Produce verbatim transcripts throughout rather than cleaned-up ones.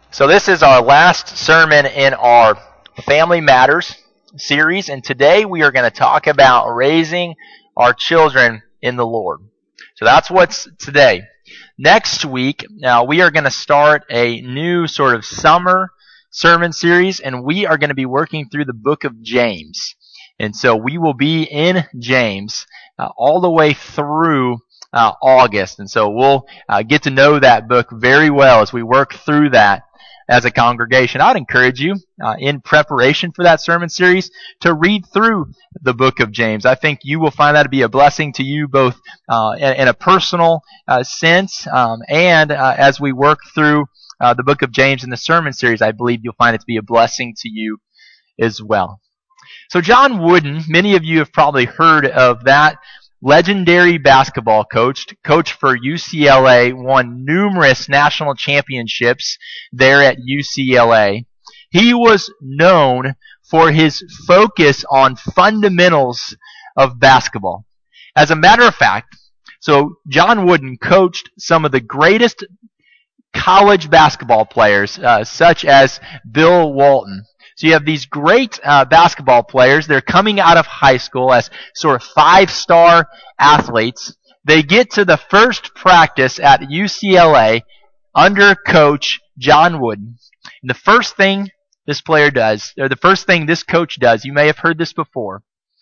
So this is our last sermon in our Family Matters series, and today we are going to talk about raising our children in the Lord. So that's what's today. Next week, now we are going to start a new sort of summer sermon series, and we are going to be working through the book of James. And so we will be in James uh, all the way through uh, August. And so we'll uh, get to know that book very well as we work through that as a congregation. I'd encourage you uh, in preparation for that sermon series to read through the book of James. I think you will find that to be a blessing to you both uh, in, in a personal uh, sense um, and uh, as we work through uh, the book of James in the sermon series, I believe you'll find it to be a blessing to you as well. So John Wooden, many of you have probably heard of that legendary basketball coach, coach for U C L A, won numerous national championships there at U C L A. He was known for his focus on fundamentals of basketball. As a matter of fact, so John Wooden coached some of the greatest college basketball players, uh, such as Bill Walton. So you have these great uh, basketball players. They're coming out of high school as sort of five-star athletes. They get to the first practice at U C L A under Coach John Wooden. And the first thing this player does, or the first thing this coach does, you may have heard this before.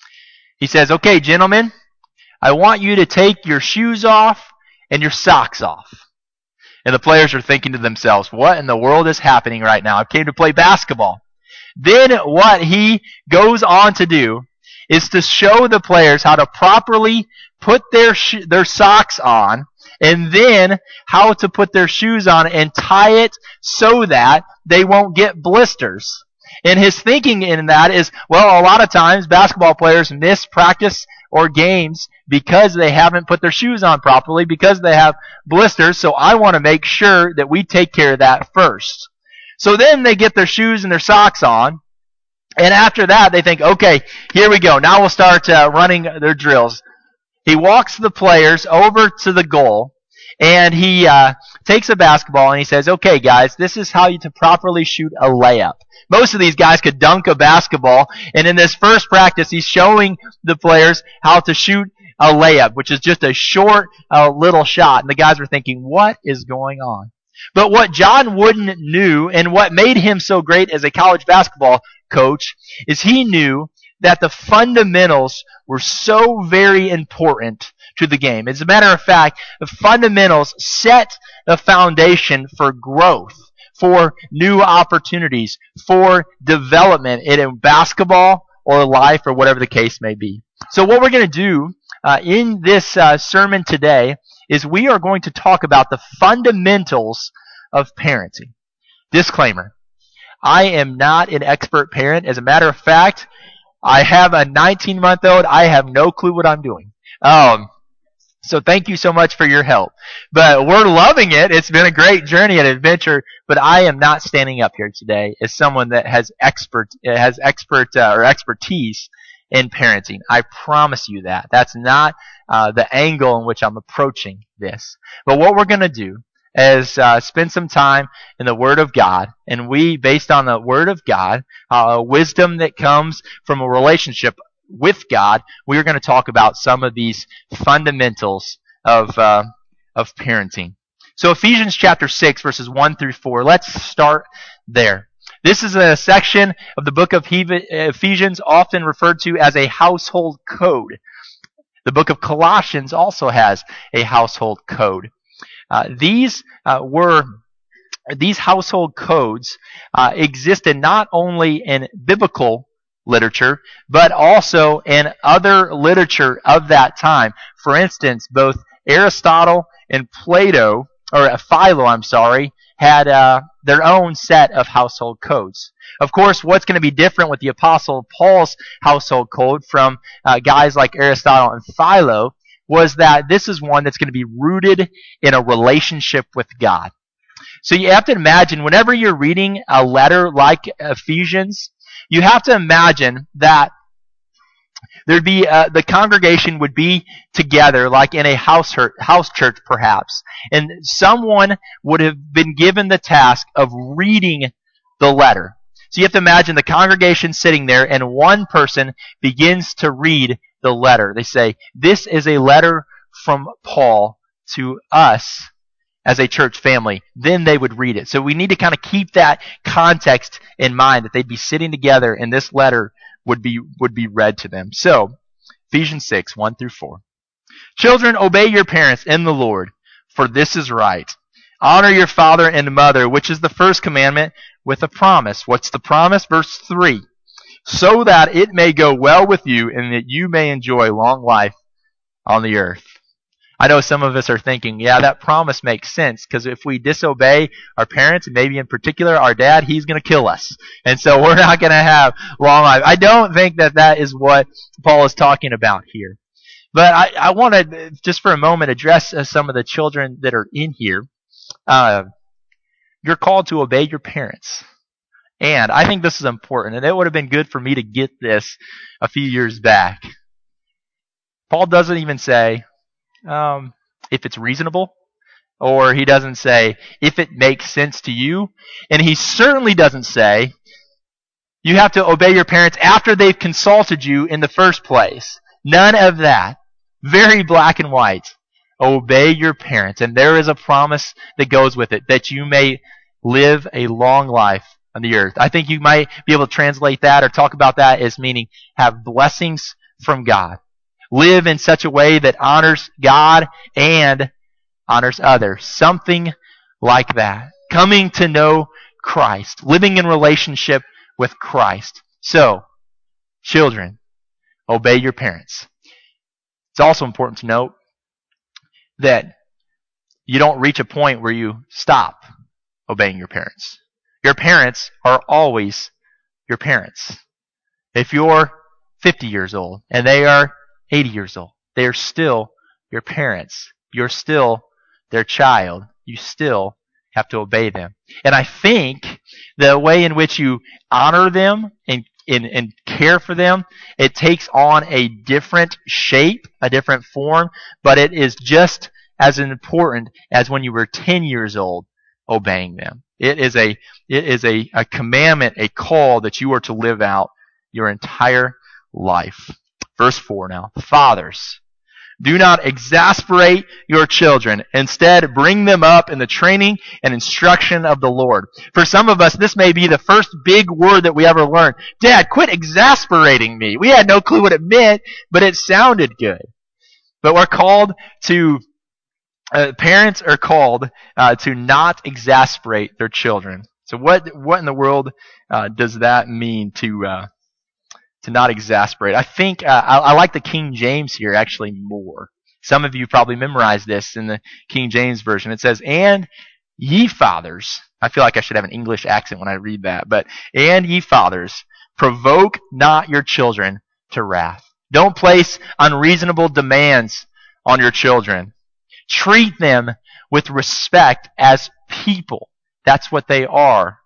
He says, "Okay, gentlemen, I want you to take your shoes off and your socks off." And the players are thinking to themselves, what in the world is happening right now? I came to play basketball. Then what he goes on to do is to show the players how to properly put their sh- their socks on, and then how to put their shoes on and tie it so that they won't get blisters. And his thinking in that is, well, a lot of times basketball players miss practice or games because they haven't put their shoes on properly, because they have blisters, so I want to make sure that we take care of that first. So then they get their shoes and their socks on, and after that they think, okay, here we go. Now we'll start uh, running their drills. He walks the players over to the goal, and he uh, takes a basketball and he says, okay, guys, this is how you to properly shoot a layup. Most of these guys could dunk a basketball, and in this first practice he's showing the players how to shoot a layup, which is just a short uh, little shot. And the guys were thinking, what is going on? But what John Wooden knew, and what made him so great as a college basketball coach, is he knew that the fundamentals were so very important to the game. As a matter of fact, the fundamentals set the foundation for growth, for new opportunities, for development in basketball or life or whatever the case may be. So what we're going to do uh, in this uh, sermon today is we are going to talk about the fundamentals of parenting. Disclaimer, I am not an expert parent. As a matter of fact, I have a nineteen-month-old. I have no clue what I'm doing. Um, so thank you so much for your help. But we're loving it. It's been a great journey and adventure, but I am not standing up here today as someone that has expert has expert uh, or expertise in parenting. I promise you that. That's not uh, the angle in which I'm approaching this. But what we're going to do is uh, spend some time in the Word of God, and we, based on the Word of God, uh, wisdom that comes from a relationship with God, we are going to talk about some of these fundamentals of uh, of parenting. So Ephesians chapter six, verses one through four. Let's start there. This is a section of the book of Ephesians often referred to as a household code. The book of Colossians also has a household code. Uh, these uh, were these household codes uh, existed not only in biblical literature, but also in other literature of that time. For instance, both Aristotle and Plato, or Philo, I'm sorry, had uh, their own set of household codes. Of course, what's going to be different with the Apostle Paul's household code from uh, guys like Aristotle and Philo was that this is one that's going to be rooted in a relationship with God. So you have to imagine, whenever you're reading a letter like Ephesians, you have to imagine that There'd be uh, the congregation would be together, like in a house house church, perhaps, and someone would have been given the task of reading the letter. So you have to imagine the congregation sitting there, and one person begins to read the letter. They say, "This is a letter from Paul to us as a church family." Then they would read it. So we need to kind of keep that context in mind, that they'd be sitting together and this letter would be would be read to them. So Ephesians six, one through four. Children, obey your parents in the Lord, for this is right. Honor your father and mother, which is the first commandment, with a promise. What's the promise? Verse three. So that it may go well with you and that you may enjoy long life on the earth. I know some of us are thinking, yeah, that promise makes sense, because if we disobey our parents, and maybe in particular our dad, he's going to kill us. And so we're not going to have long life. I don't think that that is what Paul is talking about here. But I, I want to, just for a moment, address uh, some of the children that are in here. Uh, you're called to obey your parents. And I think this is important, and it would have been good for me to get this a few years back. Paul doesn't even say, Um, if it's reasonable, or he doesn't say if it makes sense to you, and he certainly doesn't say you have to obey your parents after they've consulted you in the first place. None of that. Very black and white. Obey your parents, and there is a promise that goes with it, that you may live a long life on the earth. I think you might be able to translate that or talk about that as meaning have blessings from God. Live in such a way that honors God and honors others. Something like that. Coming to know Christ. Living in relationship with Christ. So, children, obey your parents. It's also important to note that you don't reach a point where you stop obeying your parents. Your parents are always your parents. If you're fifty years old and they are eighty years old, they are still your parents. You're still their child. You still have to obey them. And I think the way in which you honor them and, and, and care for them, it takes on a different shape, a different form, but it is just as important as when you were ten years old obeying them. It is a it is a, a commandment, a call that you are to live out your entire life. Verse four now. Fathers, do not exasperate your children. Instead, bring them up in the training and instruction of the Lord. For some of us, this may be the first big word that we ever learned. Dad, quit exasperating me. We had no clue what it meant, but it sounded good. But we're called to, uh, parents are called uh, to not exasperate their children. So what what in the world uh, does that mean to uh, to not exasperate? I think uh, I, I like the King James here actually more. Some of you probably memorized this in the King James Version. It says, "And ye fathers," I feel like I should have an English accent when I read that, but "and ye fathers, provoke not your children to wrath." Don't place unreasonable demands on your children. Treat them with respect as people. That's what they are.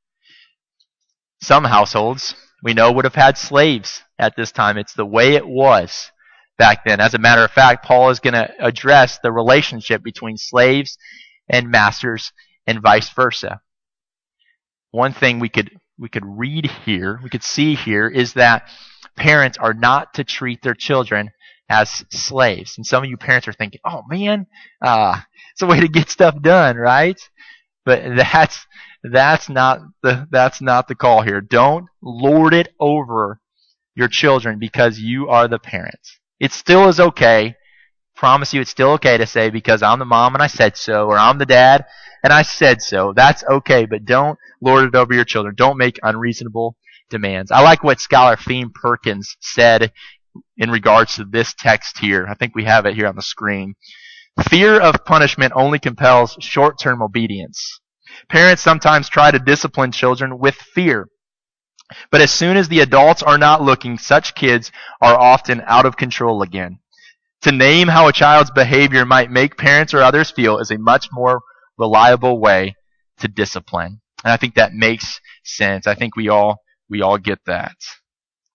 Some households, we know, would have had slaves at this time. It's the way it was back then. As a matter of fact, Paul is going to address the relationship between slaves and masters and vice versa. One thing we could we could read here, we could see here, is that parents are not to treat their children as slaves. And some of you parents are thinking, oh man, uh, it's a way to get stuff done, right? But that's that's not the that's not the call here. Don't lord it over your children because you are the parents. It still is okay. Promise you, it's still okay to say, because I'm the mom and I said so, or I'm the dad and I said so. That's okay, but don't lord it over your children. Don't make unreasonable demands. I like what scholar Theme Perkins said in regards to this text here. I think we have it here on the screen. Fear of punishment only compels short-term obedience. Parents sometimes try to discipline children with fear. But as soon as the adults are not looking, such kids are often out of control again. To name how a child's behavior might make parents or others feel is a much more reliable way to discipline. And I think that makes sense. I think we all we all get that.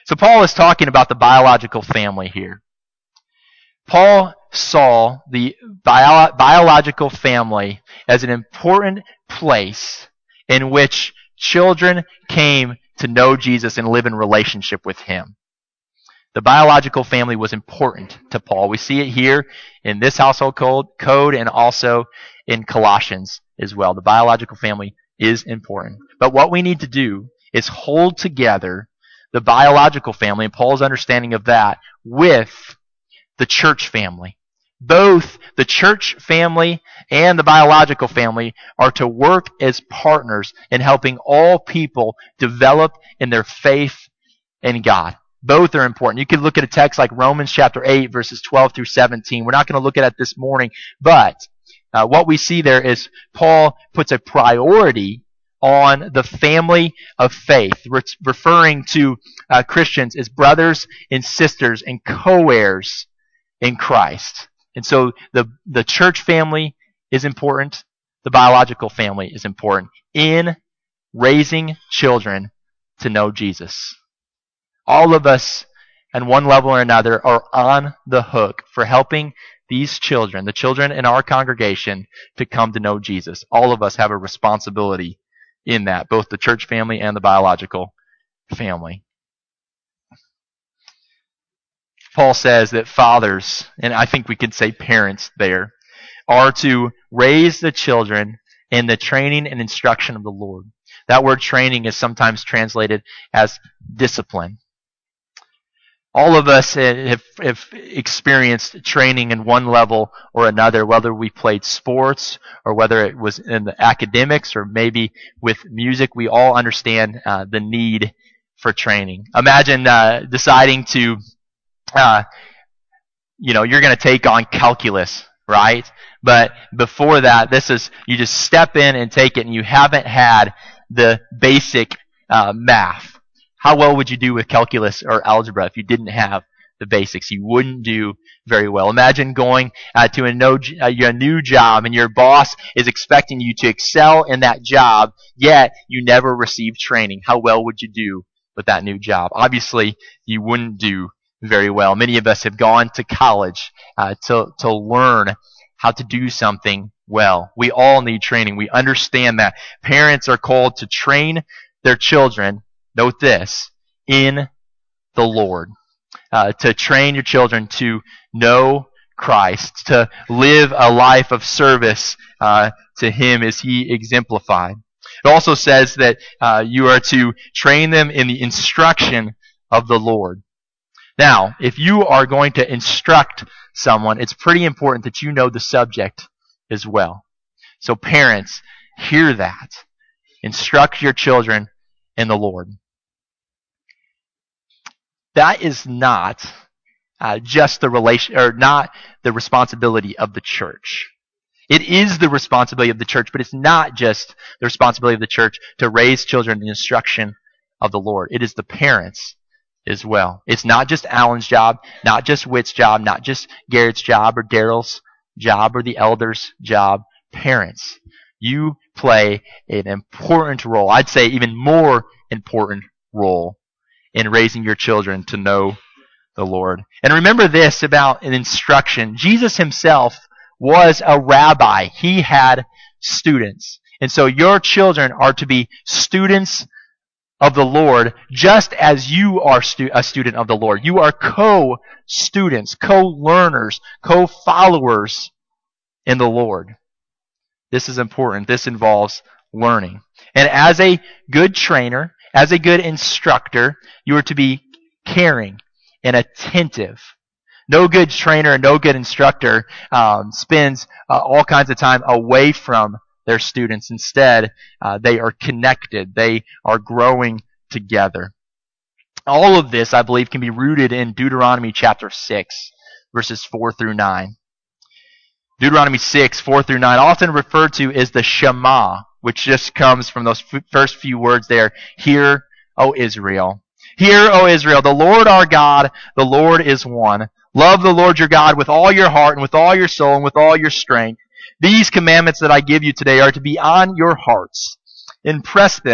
So Paul is talking about the biological family here. Paul saw the bio- biological family as an important place in which children came to know Jesus and live in relationship with him. The biological family was important to Paul. We see it here in this household code, code and also in Colossians as well. The biological family is important. But what we need to do is hold together the biological family and Paul's understanding of that with the church family. Both the church family and the biological family are to work as partners in helping all people develop in their faith in God. Both are important. You could look at a text like Romans chapter eight, verses twelve through seventeen. We're not going to look at it this morning, but uh, what we see there is Paul puts a priority on the family of faith, re- referring to uh, Christians as brothers and sisters and co-heirs in Christ. And so the, the church family is important. The biological family is important in raising children to know Jesus. All of us, on one level or another, are on the hook for helping these children, the children in our congregation, to come to know Jesus. All of us have a responsibility in that, both the church family and the biological family. Paul says that fathers, and I think we could say parents there, are to raise the children in the training and instruction of the Lord. That word training is sometimes translated as discipline. All of us have, have experienced training in one level or another, whether we played sports or whether it was in the academics or maybe with music. We all understand uh, the need for training. Imagine uh, deciding to, uh, you know, you're going to take on calculus, right? But before that, this is, you just step in and take it and you haven't had the basic uh, math. How well would you do with calculus or algebra if you didn't have the basics? You wouldn't do very well. Imagine going uh, to a, no, uh, your new job and your boss is expecting you to excel in that job, yet you never received training. How well would you do with that new job? Obviously, you wouldn't do very well. Many of us have gone to college uh, to, to learn how to do something well. We all need training. We understand that. Parents are called to train their children, note this, in the Lord. Uh, to train your children to know Christ, to live a life of service uh, to Him as He exemplified. It also says that uh, you are to train them in the instruction of the Lord. Now, if you are going to instruct someone, it's pretty important that you know the subject as well. So parents, hear that. Instruct your children in the Lord. That is not uh, just the relation, or not the responsibility of the church. It is the responsibility of the church, but it's not just the responsibility of the church to raise children in the instruction of the Lord. It is the parents as well. It's not just Alan's job, not just Whit's job, not just Garrett's job or Daryl's job or the elders' job. Parents, you play an important role. I'd say even more important role in raising your children to know the Lord. And remember this about an instruction. Jesus himself was a rabbi. He had students. And so your children are to be students of the Lord just as you are stu- a student of the Lord. You are co-students, co-learners, co-followers in the Lord. This is important. This involves learning. And as a good trainer, as a good instructor, you are to be caring and attentive. No good trainer and no good instructor um, spends uh, all kinds of time away from their students. Instead, uh, they are connected. They are growing together. All of this, I believe, can be rooted in Deuteronomy chapter six, verses four through nine. Deuteronomy six, four through nine, often referred to as the Shema, which just comes from those f- first few words there. Hear, O Israel. Hear, O Israel, the Lord our God, the Lord is one. Love the Lord your God with all your heart and with all your soul and with all your strength. These commandments that I give you today are to be on your hearts. Impress them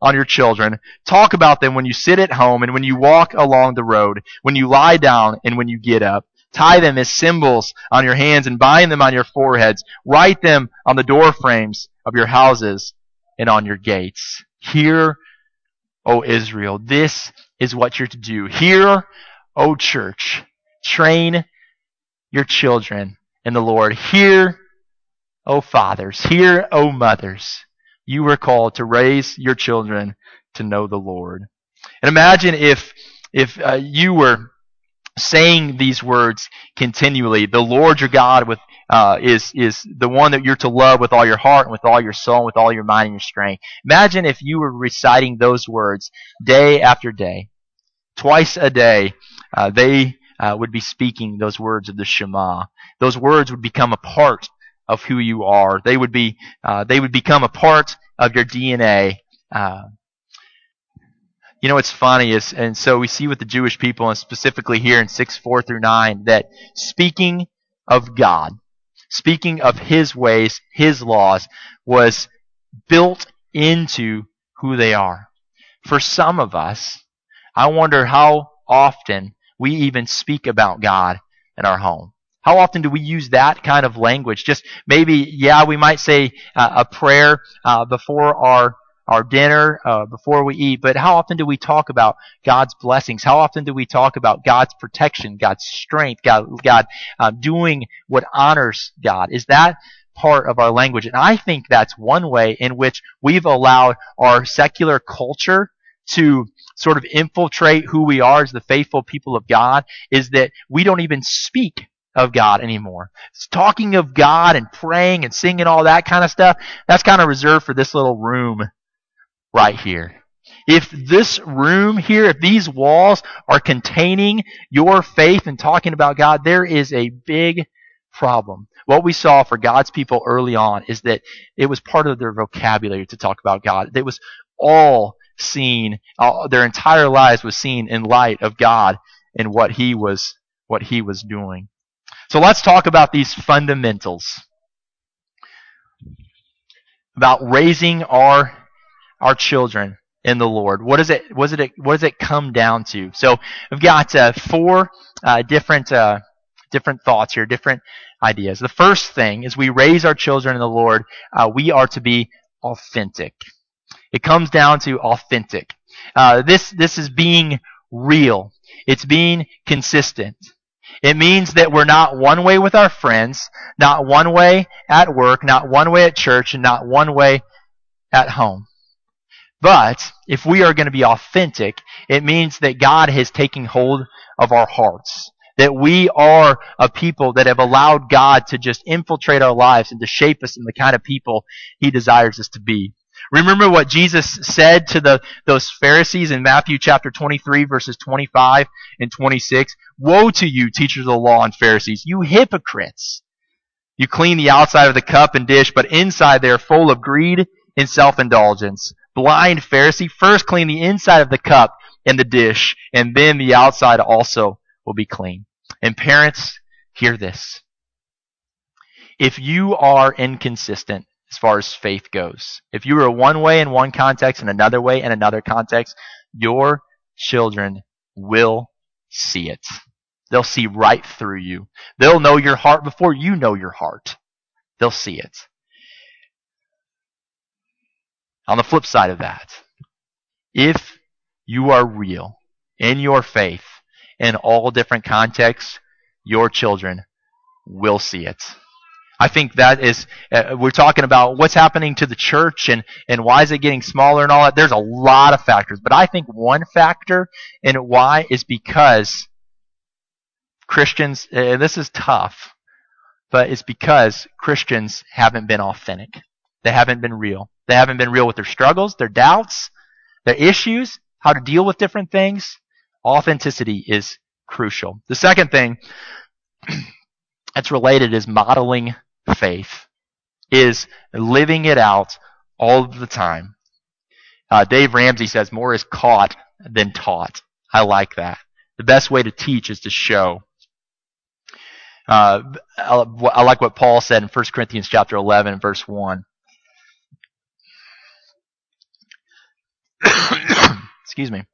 on your children. Talk about them when you sit at home and when you walk along the road, when you lie down and when you get up. Tie them as symbols on your hands and bind them on your foreheads. Write them on the door frames of your houses and on your gates. Hear, O Israel, this is what you're to do. Hear, O church, train your children in the Lord. Hear, O fathers, hear, O mothers, you were called to raise your children to know the Lord. And imagine if if uh, you were saying these words continually. The Lord your God with uh, is is the one that you're to love with all your heart and with all your soul and with all your mind and your strength. Imagine if you were reciting those words day after day, twice a day. Uh, they uh, would be speaking those words of the Shema. Those words would become a part of who you are. They would be. Uh, they would become a part of your D N A. Uh, You know, what's funny is, and so we see with the Jewish people, and specifically here in six, four through nine, that speaking of God, speaking of His ways, His laws, was built into who they are. For some of us, I wonder how often we even speak about God in our home. How often do we use that kind of language? Just maybe, yeah, we might say uh, a prayer uh, before our our dinner, uh, before we eat, but how often do we talk about God's blessings? How often do we talk about God's protection, God's strength, God, God uh, doing what honors God? Is that part of our language? And I think that's one way in which we've allowed our secular culture to sort of infiltrate who we are as the faithful people of God, is that we don't even speak of God anymore. It's talking of God and praying and singing all that kind of stuff, that's kind of reserved for this little room right here. If this room here, if these walls are containing your faith and talking about God, there is a big problem. What we saw for God's people early on is that it was part of their vocabulary to talk about God. It was all seen, all, their entire lives was seen in light of God and what He was, what He was doing. So let's talk about these fundamentals about raising our our children in the Lord. What does it? What does it? What does it come down to? So we've got uh, four uh, different uh, different thoughts here, different ideas. The first thing is we raise our children in the Lord. Uh, we are to be authentic. It comes down to authentic. Uh, this this is being real. It's being consistent. It means that we're not one way with our friends, not one way at work, not one way at church, and not one way at home. But if we are going to be authentic, it means that God has taken hold of our hearts. That we are a people that have allowed God to just infiltrate our lives and to shape us in the kind of people He desires us to be. Remember what Jesus said to the those Pharisees in Matthew chapter twenty-three, verses twenty-five and twenty-six. Woe to you, teachers of the law and Pharisees, you hypocrites! You clean the outside of the cup and dish, but inside they are full of greed and self-indulgence. Blind Pharisee, first clean the inside of the cup and the dish, and then the outside also will be clean. And parents, hear this. If you are inconsistent as far as faith goes, if you are one way in one context and another way in another context, your children will see it. They'll see right through you. They'll know your heart before you know your heart. They'll see it. On the flip side of that, if you are real in your faith in all different contexts, your children will see it. I think that is, uh, we're talking about what's happening to the church and, and why is it getting smaller and all that. There's a lot of factors, but I think one factor in why is because Christians, and this is tough, but it's because Christians haven't been authentic. They haven't been real. They haven't been real with their struggles, their doubts, their issues, how to deal with different things. Authenticity is crucial. The second thing that's related is modeling faith, is living it out all of the time. Uh, Dave Ramsey says more is caught than taught. I like that. The best way to teach is to show. Uh, I, I like what Paul said in First Corinthians chapter eleven, verse one. Excuse me.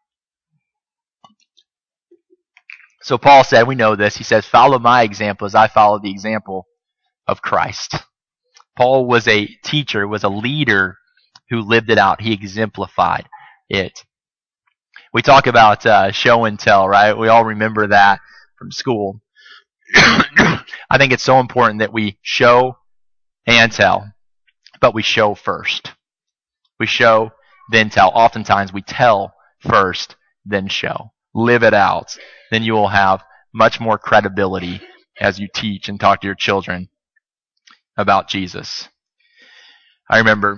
So Paul said, we know this, he says, follow my example as I follow the example of Christ. Paul was a teacher, was a leader who lived it out. He exemplified it. We talk about uh, show and tell, right? We all remember that from school. I think it's so important that we show and tell, but we show first. We show, then tell. Oftentimes we tell first, then show. Live it out. Then you will have much more credibility as you teach and talk to your children about Jesus. I remember,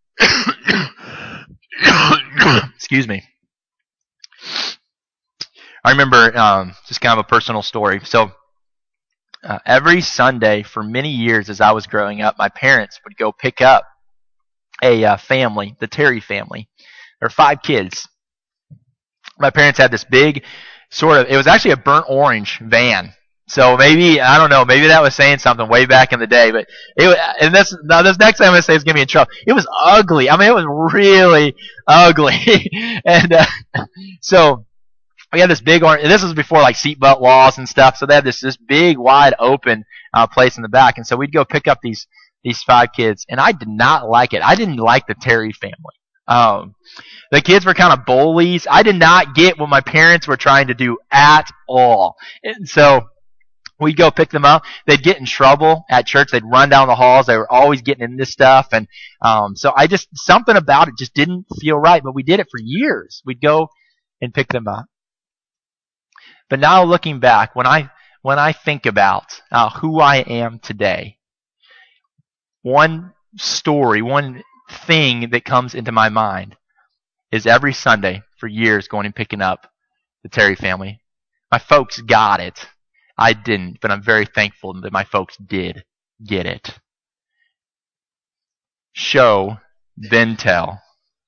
excuse me. I remember um, just kind of a personal story. So uh, every Sunday for many years as I was growing up, my parents would go pick up a uh, family, the Terry family. There were five kids. My parents had this big sort of, it was actually a burnt orange van. So maybe, I don't know, maybe that was saying something way back in the day, but it, and this, now this next time I'm going to say it's going to be in trouble. It was ugly. I mean, it was really ugly. and uh, so we had this big orange, and this was before like seatbelt laws and stuff, so they had this, this big, wide open uh, place in the back. And so we'd go pick up these, these five kids, and I did not like it. I didn't like the Terry family. Um, the kids were kind of bullies. I did not get what my parents were trying to do at all. And so we'd go pick them up. They'd get in trouble at church. They'd run down the halls. They were always getting into stuff. And um, so I just, something about it just didn't feel right. But we did it for years. We'd go and pick them up. But now looking back, when I when I think about uh, who I am today, one story, one thing that comes into my mind is every Sunday for years going and picking up the Terry family. My folks got it. I didn't, but I'm very thankful that my folks did get it. Show, then tell.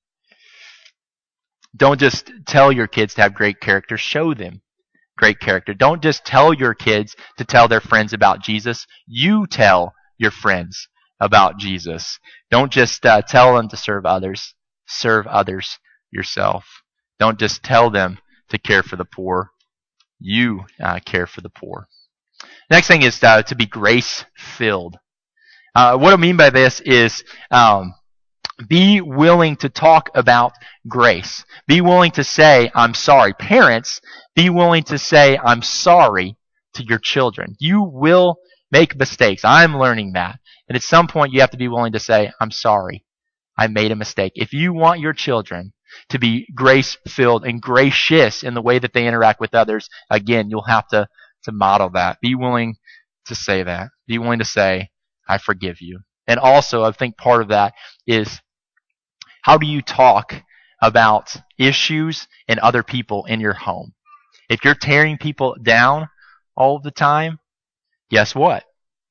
Don't just tell your kids to have great character, show them great character. Don't just tell your kids to tell their friends about Jesus. You tell your friends about Jesus. Don't just uh, tell them to serve others. Serve others yourself. Don't just tell them to care for the poor. You uh, care for the poor. Next thing is uh, to be grace-filled. Uh, what I mean by this is um, be willing to talk about grace. Be willing to say, I'm sorry. Parents, be willing to say, I'm sorry to your children. You will make mistakes. I'm learning that. And at some point, you have to be willing to say, I'm sorry. I made a mistake. If you want your children to be grace-filled and gracious in the way that they interact with others, again, you'll have to, to model that. Be willing to say that. Be willing to say, I forgive you. And also, I think part of that is how do you talk about issues and other people in your home? If you're tearing people down all the time, guess what?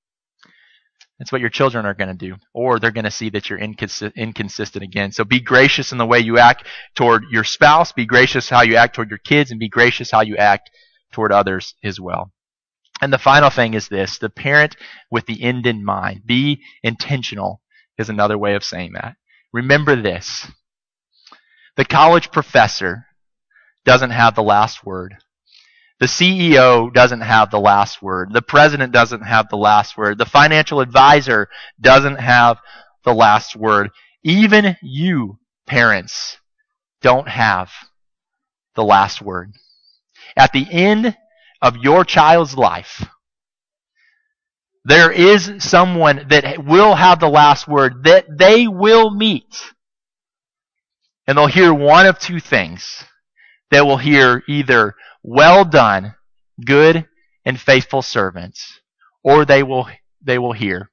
That's what your children are going to do. Or they're going to see that you're incons- inconsistent again. So be gracious in the way you act toward your spouse. Be gracious how you act toward your kids. And be gracious how you act toward others as well. And the final thing is this. The parent with the end in mind. Be intentional is another way of saying that. Remember this. The college professor doesn't have the last word. The C E O doesn't have the last word. The president doesn't have the last word. The financial advisor doesn't have the last word. Even you, parents, don't have the last word. At the end of your child's life, there is someone that will have the last word, that they will meet. And they'll hear one of two things. They will hear either, well done, good and faithful servants, or they will they will hear,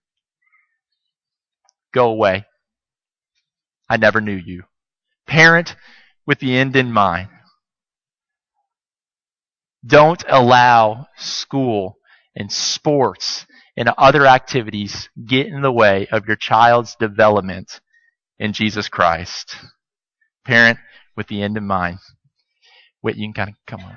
go away. I never knew you. Parent with the end in mind. Don't allow school and sports and other activities get in the way of your child's development in Jesus Christ. Parent with the end in mind. Wait, you can kind of come on.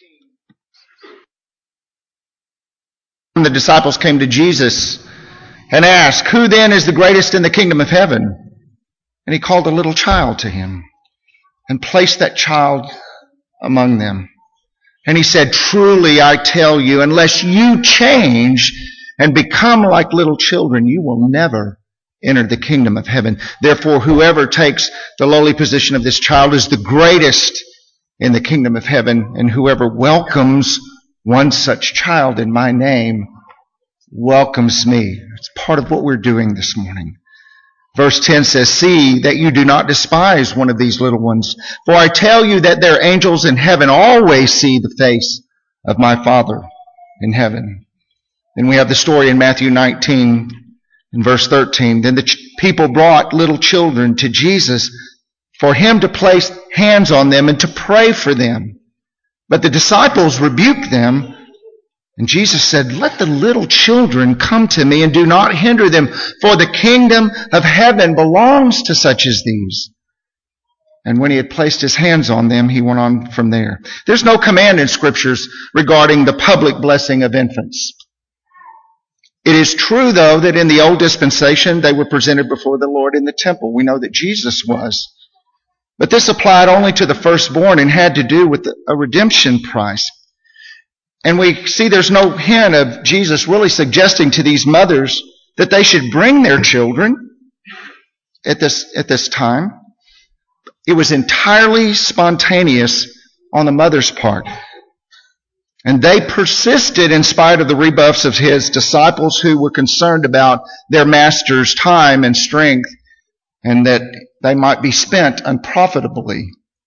When the disciples came to Jesus and asked, "Who then is the greatest in the kingdom of heaven?" And he called a little child to him and placed that child among them. And he said, "Truly I tell you, unless you change and become like little children, you will never enter the kingdom of heaven. Therefore, whoever takes the lowly position of this child is the greatest in the kingdom of heaven, and whoever welcomes one such child in my name welcomes me." It's part of what we're doing this morning. Verse ten says, "See that you do not despise one of these little ones, for I tell you that their angels in heaven always see the face of my Father in heaven." Then we have the story in Matthew nineteen, in verse thirteen. "Then the ch- people brought little children to Jesus for him to place hands on them and to pray for them. But the disciples rebuked them, and Jesus said, 'Let the little children come to me and do not hinder them, for the kingdom of heaven belongs to such as these.' And when he had placed his hands on them, he went on from there." There's no command in Scriptures regarding the public blessing of infants. It is true, though, that in the old dispensation, they were presented before the Lord in the temple. We know that Jesus was. But this applied only to the firstborn and had to do with a redemption price. And we see there's no hint of Jesus really suggesting to these mothers that they should bring their children at this, at this time. It was entirely spontaneous on the mother's part. And they persisted in spite of the rebuffs of his disciples, who were concerned about their master's time and strength and that they might be spent unprofitably.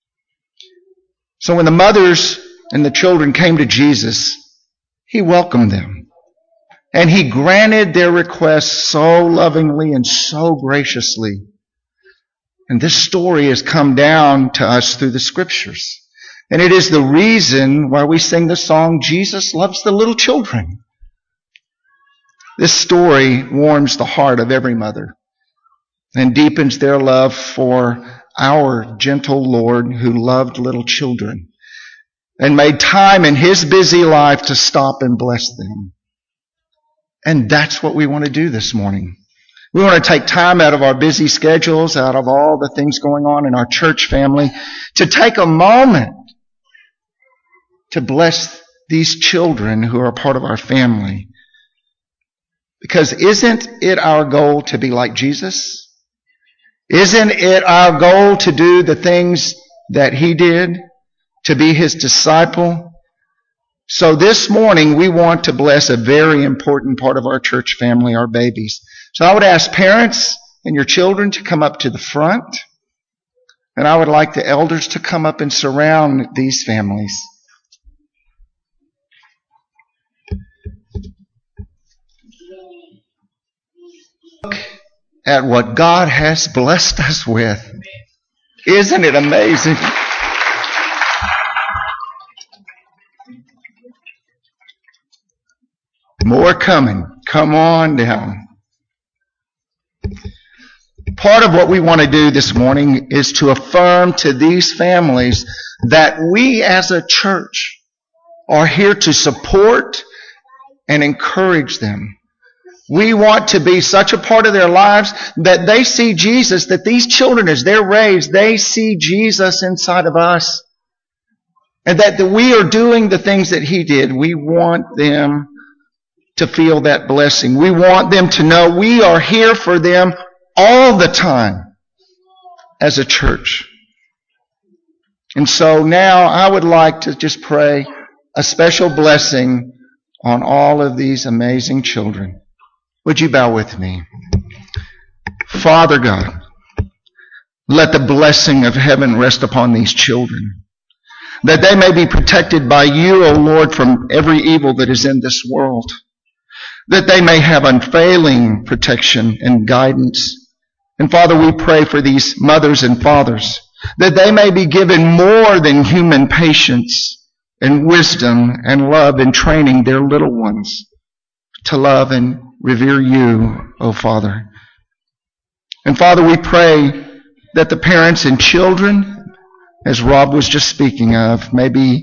So when the mothers and the children came to Jesus, he welcomed them. And he granted their requests so lovingly and so graciously. And this story has come down to us through the Scriptures. And it is the reason why we sing the song, "Jesus Loves the Little Children." This story warms the heart of every mother and deepens their love for our gentle Lord who loved little children and made time in his busy life to stop and bless them. And that's what we want to do this morning. We want to take time out of our busy schedules, out of all the things going on in our church family, to take a moment to bless these children who are part of our family. Because isn't it our goal to be like Jesus? Isn't it our goal to do the things that he did, to be his disciple? So this morning we want to bless a very important part of our church family, our babies. So I would ask parents and your children to come up to the front. And I would like the elders to come up and surround these families. Look at what God has blessed us with. Isn't it amazing? More coming. Come on down. Part of what we want to do this morning is to affirm to these families that we as a church are here to support and encourage them. We want to be such a part of their lives that they see Jesus, that these children, as they're raised, they see Jesus inside of us. And that we are doing the things that he did. We want them to feel that blessing. We want them to know we are here for them all the time as a church. And so now I would like to just pray a special blessing on all of these amazing children. Would you bow with me? Father God, let the blessing of heaven rest upon these children, that they may be protected by you, O Lord, from every evil that is in this world, that they may have unfailing protection and guidance. And Father, we pray for these mothers and fathers, that they may be given more than human patience and wisdom and love in training their little ones to love and revere you, O Father. And Father, we pray that the parents and children, as Rob was just speaking of, may be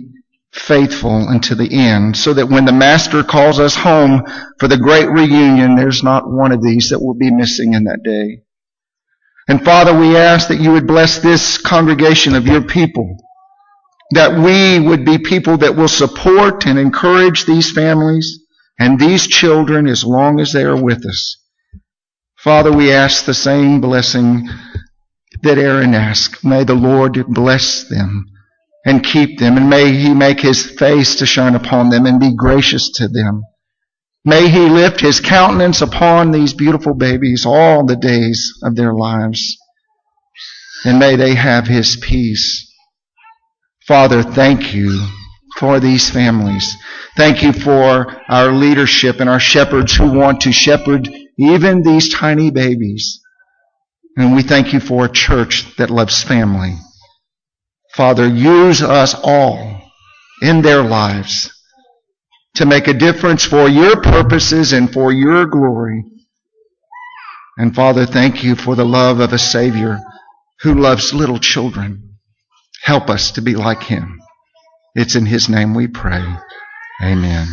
faithful unto the end, so that when the Master calls us home for the great reunion, there's not one of these that will be missing in that day. And Father, we ask that you would bless this congregation of your people, that we would be people that will support and encourage these families and these children as long as they are with us. Father, we ask the same blessing that Aaron asked. May the Lord bless them and keep them, and may he make his face to shine upon them and be gracious to them. May he lift his countenance upon these beautiful babies all the days of their lives, and may they have his peace. Father, thank you for these families. Thank you for our leadership and our shepherds who want to shepherd even these tiny babies. And we thank you for a church that loves family. Father, use us all in their lives to make a difference for your purposes and for your glory. And Father, thank you for the love of a Savior who loves little children. Help us to be like him. It's in his name we pray. Amen.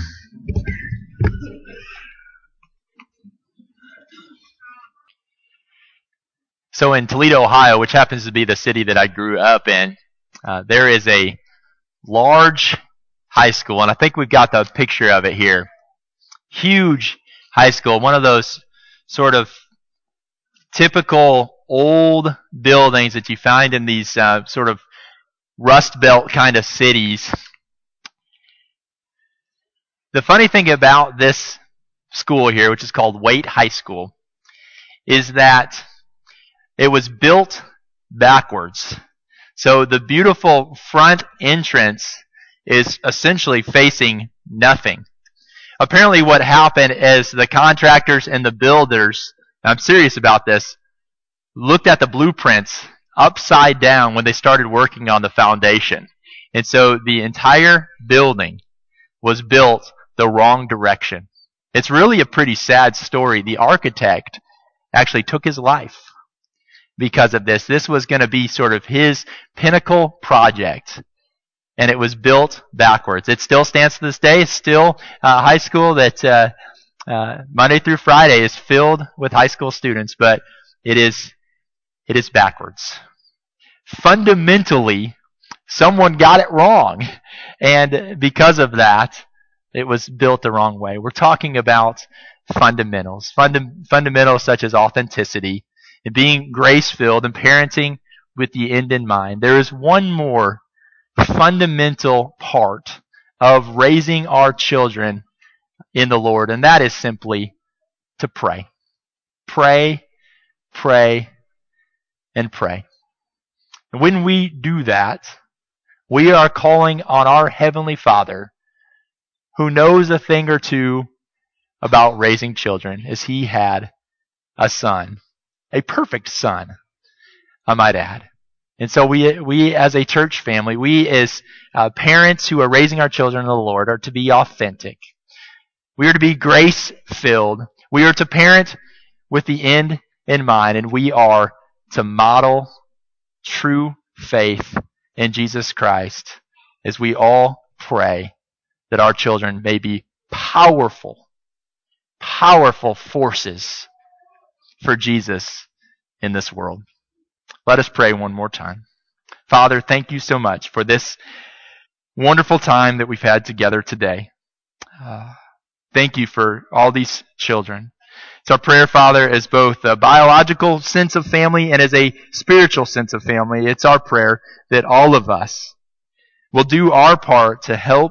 So in Toledo, Ohio, which happens to be the city that I grew up in, uh, there is a large high school, and I think we've got the picture of it here. Huge high school, one of those sort of typical old buildings that you find in these uh, sort of Rust Belt kind of cities. The funny thing about this school here, which is called Waite High School, is that it was built backwards. So the beautiful front entrance is essentially facing nothing. Apparently what happened is the contractors and the builders, and I'm serious about this, looked at the blueprints upside down when they started working on the foundation. And so the entire building was built the wrong direction. It's really a pretty sad story. The architect actually took his life because of this. This was going to be sort of his pinnacle project, and it was built backwards. It still stands to this day. It's still a high school that uh, uh, Monday through Friday is filled with high school students, but it is it is backwards. Fundamentally, someone got it wrong, and because of that, it was built the wrong way. We're talking about fundamentals, Funda- fundamentals such as authenticity, and being grace-filled, and parenting with the end in mind. There is one more fundamental part of raising our children in the Lord, and that is simply to pray. Pray, pray, and pray. And when we do that, we are calling on our Heavenly Father, who knows a thing or two about raising children, as he had a son. A perfect son, I might add. And so we, we as a church family, we as uh, parents who are raising our children in the Lord are to be authentic. We are to be grace-filled. We are to parent with the end in mind, and we are to model true faith in Jesus Christ as we all pray that our children may be powerful, powerful forces for Jesus in this world. Let us pray one more time. Father, thank you so much for this wonderful time that we've had together today. Uh, thank you for all these children. It's our prayer, Father, as both a biological sense of family and as a spiritual sense of family. It's our prayer that all of us will do our part to help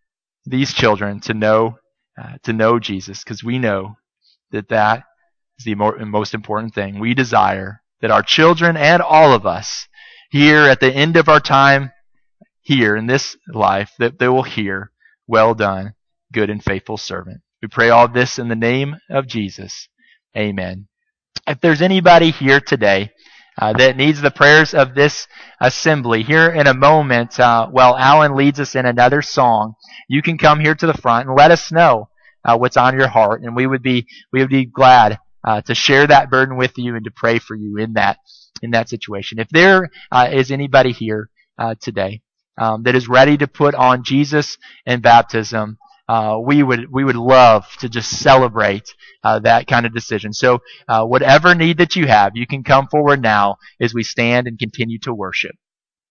these children to know uh, to know Jesus, because we know that that is the more, most important thing. We desire that our children and all of us here at the end of our time here in this life, that they will hear, "Well done, good and faithful servant." We pray all this in the name of Jesus. Amen. If there's anybody here today uh, that needs the prayers of this assembly, here in a moment, uh, while Alan leads us in another song, you can come here to the front and let us know uh, what's on your heart, and we would be we would be glad uh, to share that burden with you and to pray for you in that in that situation. If there uh, is anybody here uh, today um, that is ready to put on Jesus in baptism, uh, we would we would love to just celebrate uh, that kind of decision. So uh, whatever need that you have, you can come forward now as we stand and continue to worship.